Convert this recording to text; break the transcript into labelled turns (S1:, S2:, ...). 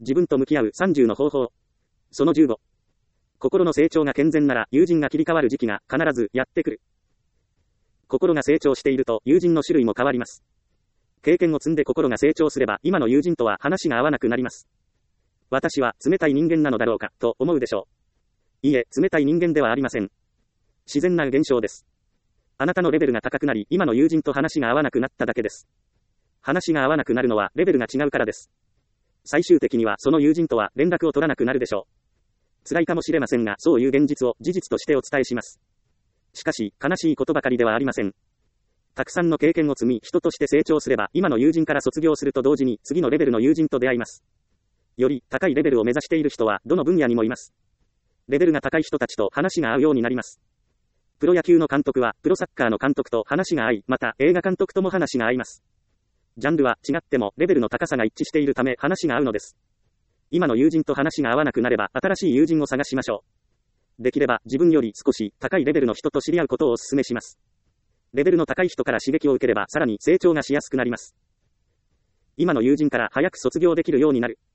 S1: 自分と向き合う30の方法。その15。心の成長が健全なら友人が切り替わる時期が必ずやってくる。心が成長していると友人の種類も変わります。経験を積んで心が成長すれば今の友人とは話が合わなくなります。私は冷たい人間なのだろうかと思うでしょう。いいえ、冷たい人間ではありません。自然な現象です。あなたのレベルが高くなり今の友人と話が合わなくなっただけです。話が合わなくなるのはレベルが違うからです。最終的にはその友人とは連絡を取らなくなるでしょう。辛いかもしれませんが、そういう現実を事実としてお伝えします。しかし、悲しいことばかりではありません。たくさんの経験を積み、人として成長すれば、今の友人から卒業すると同時に、次のレベルの友人と出会います。より高いレベルを目指している人は、どの分野にもいます。レベルが高い人たちと話が合うようになります。プロ野球の監督は、プロサッカーの監督と話が合い、また映画監督とも話が合います。ジャンルは違っても、レベルの高さが一致しているため話が合うのです。今の友人と話が合わなくなれば、新しい友人を探しましょう。できれば、自分より少し高いレベルの人と知り合うことをお勧めします。レベルの高い人から刺激を受ければ、さらに成長がしやすくなります。今の友人から早く卒業できるようになる。